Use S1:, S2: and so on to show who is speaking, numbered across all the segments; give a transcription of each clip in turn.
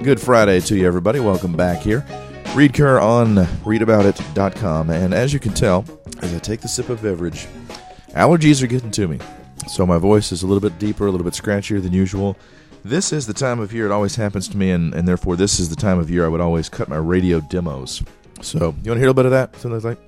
S1: Good Friday to you, everybody. Welcome back here. Reed Kerr on readaboutit.com. And as you can tell, as I take the sip of beverage, allergies are getting to me. So my voice is a little bit deeper, a little bit scratchier than usual. This is the time of year it always happens to me, and therefore this is the time of year I would always cut my radio demos. So, you want to hear a little bit of that? Something like,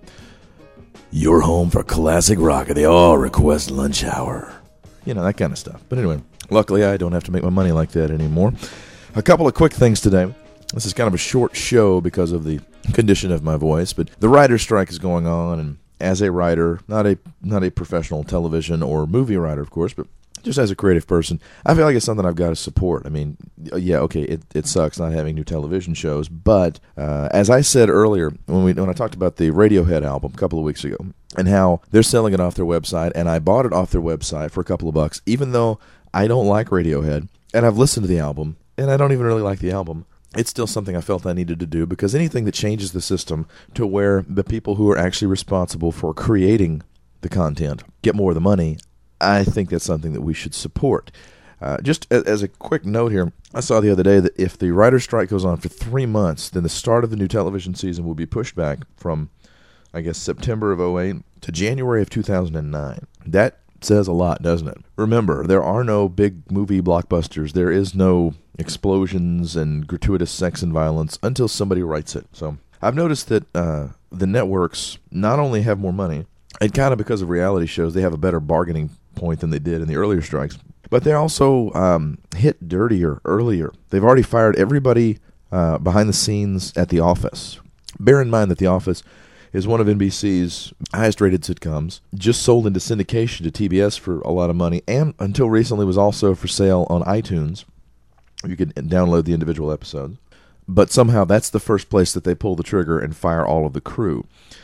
S1: "You're home for classic rock at the all-request lunch hour." You know, that kind of stuff. But anyway, luckily I don't have to make my money like that anymore. A couple of quick things today. This is kind of a short show because of the condition of my voice, but the writer's strike is going on, and as a writer, not a professional television or movie writer, of course, but just as a creative person, I feel like it's something I've got to support. I mean, yeah, okay, it sucks not having new television shows, but as I said earlier, when I talked about the Radiohead album a couple of weeks ago, and how they're selling it off their website, and I bought it off their website for a couple of bucks, even though I don't like Radiohead, and I've listened to the album, and I don't even really like the album. It's still something I felt I needed to do, because anything that changes the system to where the people who are actually responsible for creating the content get more of the money, I think that's something that we should support. Just as a quick note here, I saw the other day that if the writer's strike goes on for 3 months, then the start of the new television season will be pushed back from, I guess, September of 2008 to January of 2009. That says a lot, doesn't it? Remember, there are no big movie blockbusters. There is no explosions and gratuitous sex and violence until somebody writes it. So I've noticed that the networks not only have more money, and kind of because of reality shows, they have a better bargaining point than they did in the earlier strikes, but they also hit dirtier earlier. They've already fired everybody behind the scenes at The Office. Bear in mind that The Office is one of NBC's highest-rated sitcoms, just sold into syndication to TBS for a lot of money, and until recently was also for sale on iTunes. You can download the individual episodes. But somehow that's the first place that they pull the trigger and fire all of the crew.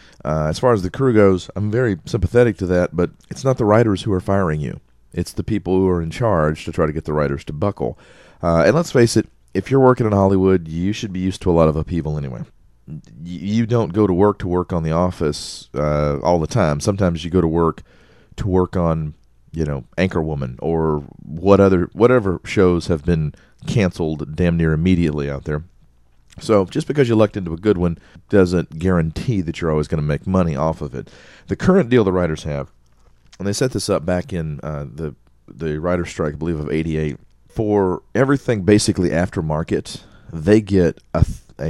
S1: As far as the crew goes, I'm very sympathetic to that, but it's not the writers who are firing you. It's the people who are in charge to try to get the writers to buckle. And let's face it, if you're working in Hollywood, you should be used to a lot of upheaval anyway. You don't go to work on The Office all the time. Sometimes you go to work on, Anchorwoman or whatever shows have been canceled damn near immediately out there. So just because you lucked into a good one doesn't guarantee that you're always going to make money off of it. The current deal the writers have, and they set this up back in the writer's strike, I believe, of 88, for everything basically aftermarket, they get a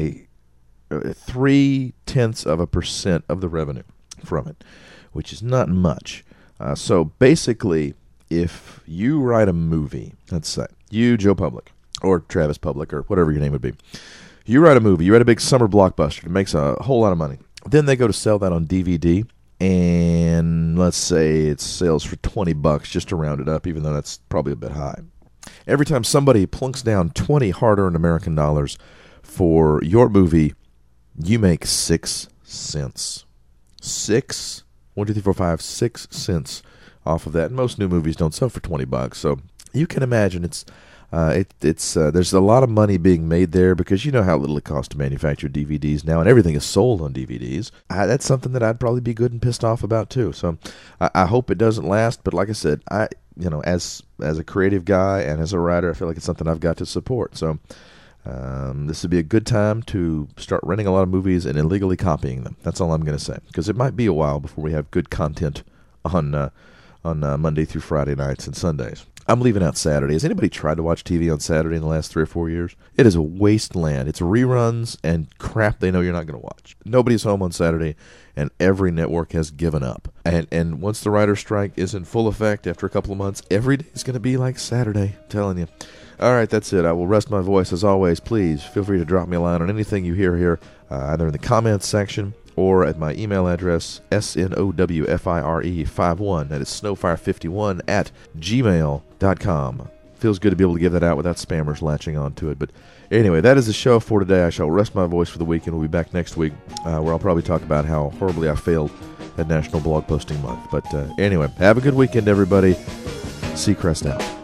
S1: 0.3% of the revenue from it, which is not much. So basically, if you write a movie, let's say, you, Joe Public, or Travis Public, or whatever your name would be, you write a movie, you write a big summer blockbuster, it makes a whole lot of money. Then they go to sell that on DVD, and let's say it sells for $20, just to round it up, even though that's probably a bit high. Every time somebody plunks down 20 hard-earned American dollars for your movie, you make 6 cents. 6 cents off of that. And most new movies don't sell for $20, so you can imagine it's there's a lot of money being made there, because you know how little it costs to manufacture DVDs now, and everything is sold on DVDs. That's something that I'd probably be good and pissed off about too. So I hope it doesn't last. But like I said, as a creative guy and as a writer, I feel like it's something I've got to support. So this would be a good time to start renting a lot of movies and illegally copying them. That's all I'm going to say, because it might be a while before we have good content on Monday through Friday nights and Sundays. I'm leaving out Saturday. Has anybody tried to watch TV on Saturday in the last 3 or 4 years? It is a wasteland. It's reruns and crap they know you're not going to watch. Nobody's home on Saturday, and every network has given up. And once the writer's strike is in full effect after a couple of months, every day is going to be like Saturday. I'm telling you. All right, that's it. I will rest my voice. As always, please feel free to drop me a line on anything you hear here, either in the comments section or at my email address, snowfire51, that is snowfire51@gmail.com. Feels good to be able to give that out without spammers latching onto it. But anyway, that is the show for today. I shall rest my voice for the week, and we'll be back next week, where I'll probably talk about how horribly I failed at National Blog Posting Month. But anyway, have a good weekend, everybody. Seacrest out.